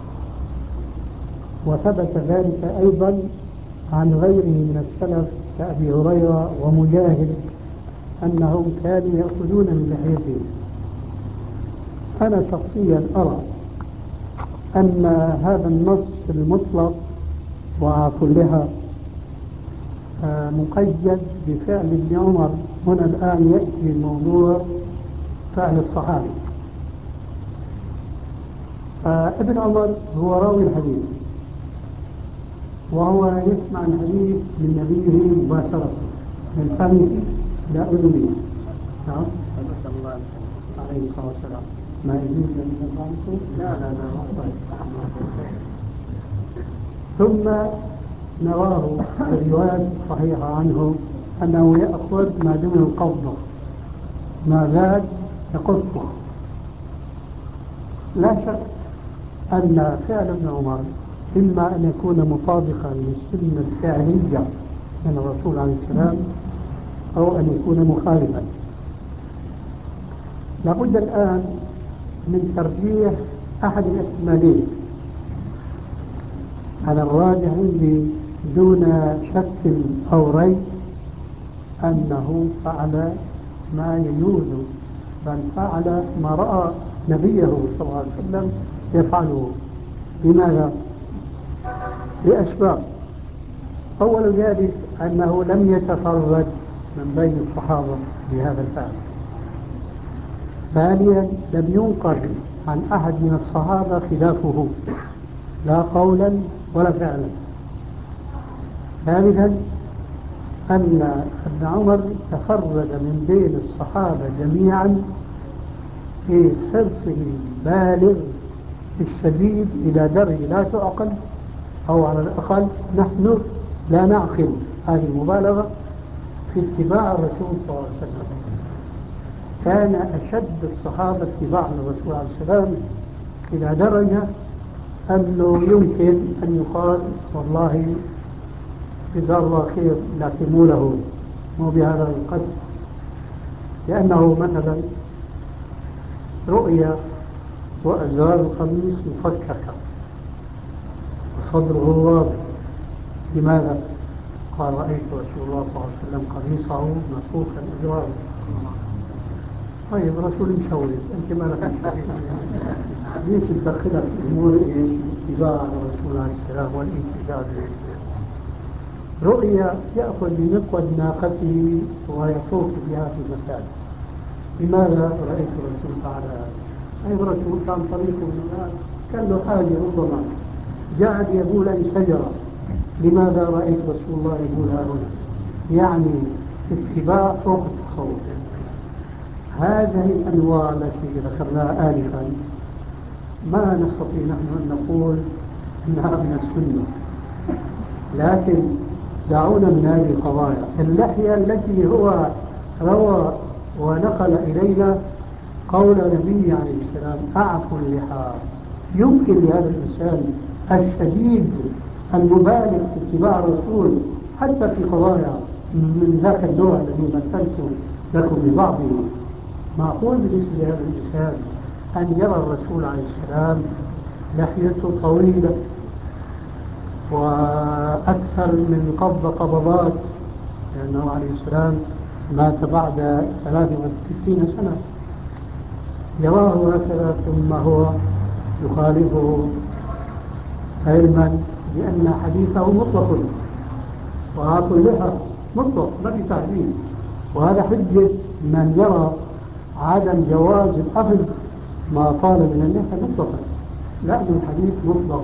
وثبت ذلك أيضا عن غيره من السلف كأبي هريرة ومجاهد أنهم كانوا يأخذون من لحيتهم. أنا شخصيا أرى أن هذا النص المطلق وعفو اللحى مقيد بفعل ابن عمر. هنا الآن يأتي موضوع فعل الصحابي. ابن عمر هو راوي الحديث، وهو يسمع الحديث من نبيه مباشرة من فمه لا أذنه. نعم. عليه الصلاة والسلام. ما يجوز أن يفعله؟ لا لا لا. ثم نراه في روايات صحيحة عنه أنه يأخذ ما دون القبضة، ما زاد يقصه. لا شك أن فعل ابن عمر إما أن يكون مطابقا للسنة الفعلية من الرسول عليه السلام أو أن يكون مخالفا. لابد الآن من ترجيح أحد الاحتمالين. على الراجح عندي دون شك أو ريب أنه فعل ما يجوز، بل فعل ما رأى نبيه صلى الله عليه وسلم يفعله. لماذا؟ لأسباب. أول ذلك أنه لم يتفرد من بين الصحابة بهذا الفعل. ثانيا لم ينقل عن أحد من الصحابة خلافه لا قولا ولا فعلا. ثالثا أن ابن عمر تفرد من بين الصحابة جميعا في حرصه البالغ الشديد إلى درجة لا تعقل، أو على الأقل نحن لا نعقل هذه المبالغة في اتباع الرسول صلى الله عليه وسلم. كان أشد الصحابة اتباعا للرسول عليه السلام إلى درجة أنه يمكن أن يقال والله جزاه الله خير لكن مو له، مو بهذا القدر. لأنه مثلا رؤيا وأزرار القميص مفككة وصدره واضح. لماذا؟ قال رأيت رسول الله صلى الله عليه وسلم قميصه مفكوك الأزرار. طيب رسول مشوي، أنت ما لك ليش تدخلك في أمور الاتباع على الرسول عليه السلام والانتداب له؟ رؤيا يأخذ بمقود ناقته ويطوف بها في المكان. لماذا رأيت الرسول فعل هذا؟ أي الرسول كان طريقه كان له حاجة ربما جعل يقول أي شجرة. لماذا رأيت رسول الله يقول هذا؟ يعني اتباع فوق التصور. هذه الأنواع التي ذكرناها آنفا ما نستطيع نحن أن نقول أنها من السنة، لكن دعونا من هذه القضايا. اللحية التي هو روى ونقل إلينا قول النبي عليه السلام أعفوا اللحى، يمكن لهذا الإنسان الشديد المبالغ في اتباع الرسول حتى في قضايا من ذاك النوع الذي مثلت لكم ببعضه. معقول بالنسبة لهذا الإنسان أن يرى الرسول عليه السلام لحيته طويلة وأكثر من قبض قبضات، لأنه عليه السلام مات بعد ثلاث وستين سنة، يراه هكذا ثم هو يخالفه علما بأن حديثه مطلق، وهاك اللحى مطلق ما في تعديل، وهذا حجة من يرى عدم جواز الأخذ ما طال من اللحى مطلقا، لأن الحديث مطلق.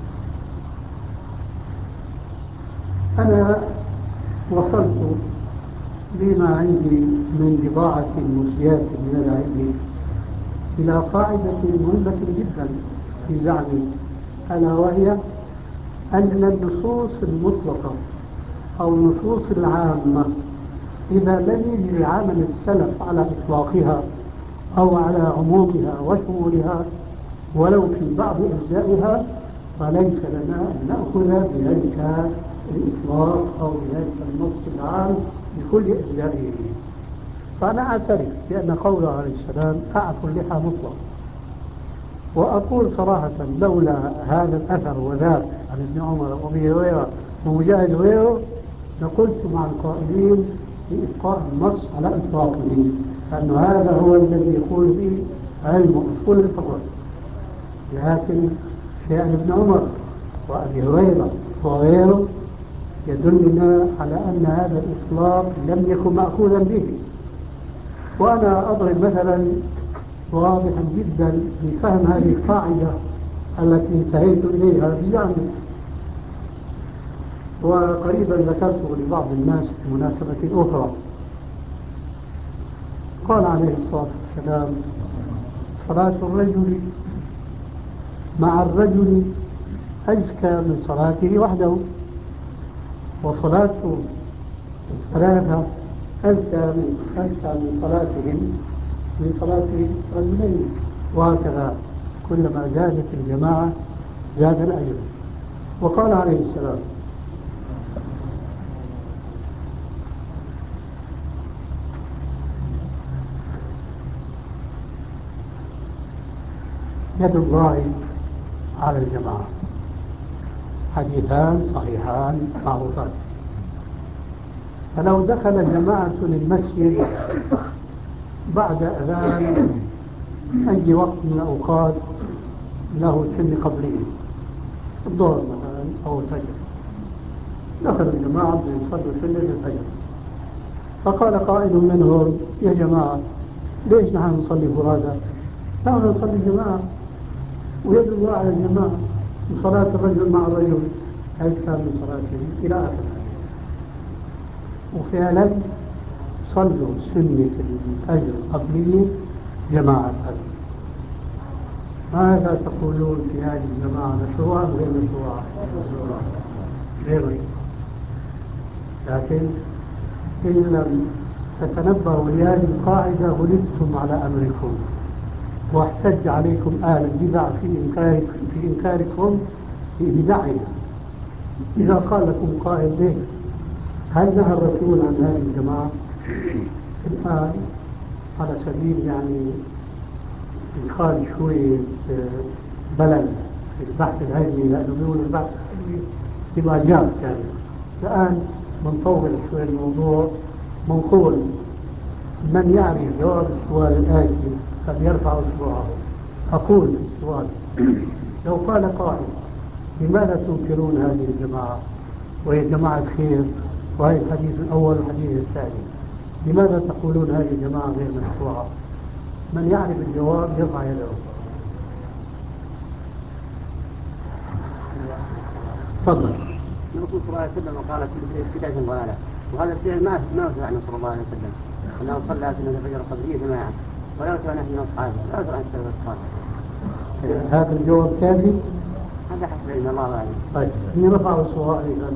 أنا وصلت بما عندي من بضاعة مسياة من العلم إلى قاعدة مهمة جدا في زعمي، ألا وهي أن النصوص المطلقة أو النصوص العامة إذا لم يجري عمل السلف على إطلاقها أو على عمومها وشمولها ولو في بعض أجزائها، فليس لنا أن نأخذ بذلك الإطلاق أو بذلك النص العام بكل أجزائه. فأنا أعترف بأن قوله عليه السلام أعفو اللحى مطلق، وأقول صراحة لولا هذا الأثر وذاك عن ابن عمر وأبي هريرة ومجاهد وغيره لقلت مع القائلين بإبقاء النص على إطلاقه، لأن هذا هو الذي يقول به علم أصول الفقه. لكن شأن ابن عمر وأبي هريرة وغيره يدلنا على أن هذا الإطلاق لم يكن مأخوذا به. وأنا أضرب مثلا واضحا جدا لفهم هذه القاعدة التي انتهيت إليها بزعمي، وقريبا ذكرته لبعض الناس في مناسبة أخرى. قال عليه الصلاة والسلام صلاة الرجل مع الرجل أزكى من صلاته وحده، وصلاة الثلاثة أزكى من أزكى من صلاتهم من صلاة رجلين، وهكذا كلما زادت الجماعة زاد الأجر. وقال عليه السلام يد الله على الجماعة، حديثان صحيحان معروفان. فلو دخل الجماعة للمسجد بعد أذان أي وقت من الأوقات له سن قبله، الظهر مثلا أو الفجر، دخل الجماعة ليصلوا سنة الفجر، فقال قائل منهم يا جماعة ليش نحن نصلي فرادى؟ نحن نصلي جماعة ويد الله على الجماعة، صلاة الرجل مع الرجل أزكى من صلاته إلى آخر الحديث. وفعلا صلوا سنة الفجر قبلية جماعة. ماذا تقولون في هذه الجماعة؟ مشروعة غير مشروعة؟ غير مشروعة. لكن إن لم تتنبهوا لهذه القاعدة غلبتم على أمركم، واحتج عليكم أهل البدع في إنكار في إنكاركم في بدعهم. إذا قال لكم قائل به هل نهى الرسول عن هذه الجماعة؟ الآن على سبيل يعني إدخال شوية بلد في البحث العلمي، لأنه بيقولوا البحث العلمي بما جاء يعني. الآن بنطول شوية الموضوع، بنقول من يعرف جواب السؤال الآتي فليرفع اصبعه. أقول في السؤال لو قال قائل لماذا تنكرون هذه الجماعة وهي جماعة خير وهي الحديث الأول والحديث الثاني، لماذا تقولون هذه الجماعة غير مشروعة؟ من يعرف الجواب يرفع يده. تفضل. الرسول صلى الله عليه وسلم قال كل بدعة ضلالة، وهذا الفعل ما ما أثبت عنه صلى الله عليه وسلم أنه صلى سنة الفجر القبلية جماعة، ولا أثبت عنه من أصحابه، ولا أثبت عن السلف الصالح. هذا الجواب كافي؟ هذا حسب علم الله أعلم. طيب إني رفع الصواب إذا.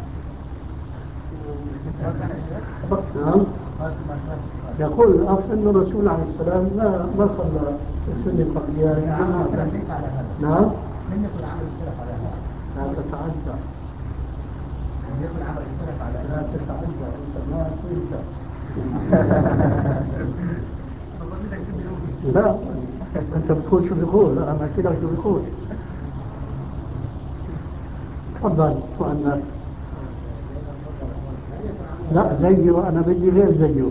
نعم. يقول الأخ أن الرسول عليه السلام ما ما صلى السنة القبلية. نعم. لم يكن عمل السلف على هذا. لا تتعدى. يكون عمل السلف على لا تتعدى أنت ما تنسى. لا أنت بتقول شو بيقول، أنا ما كده شو بيقول. تفضل وأنا لا زيه، أنا بدي غير زيه.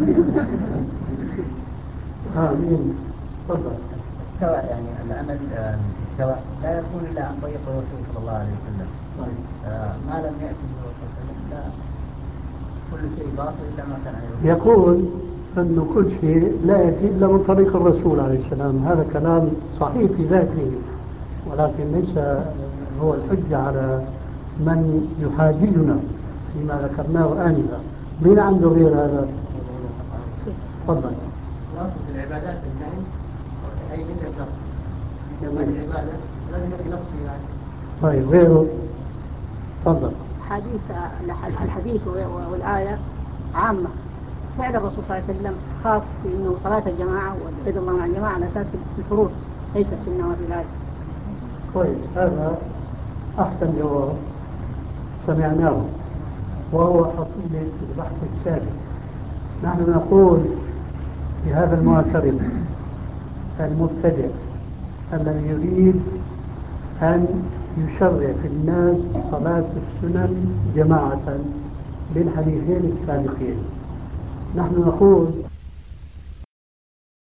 ها مين؟ تفضل. السواء يعني العمل السواء لا يكون الا عن طريق الرسول صلى الله عليه وسلم. آه ما لم ياتي من الرسول صلى الله عليه وسلم لا كل شيء باطل الا ما كان عليه. يقول أنه كل شيء لا يأتي إلا من طريق الرسول عليه السلام، هذا كلام صحيح في ذاته، ولكن ليس هو الحجة على من يحاججنا فيما ذكرناه آنفا. مين عنده غير هذا؟ تفضل. في العبادات النهي اي من النص كما العباده لازم يكون نص يعني. طيب غيره تفضل. حديث الحديث والآية عامة. فعل الرسول صلى الله عليه وسلم خاص بأنه صلاة الجماعة والعيد الله مع الجماعة على أساس الفروض ليست في النوافل. كويس، هذا أحسن جواب سمعناه، وهو حصيلة البحث السابق. نحن نقول في هذا المعترض المبتدئ الذي يريد أن يشرع في الناس صلاة السنن جماعة بالحديثين السابقين، نحن نقول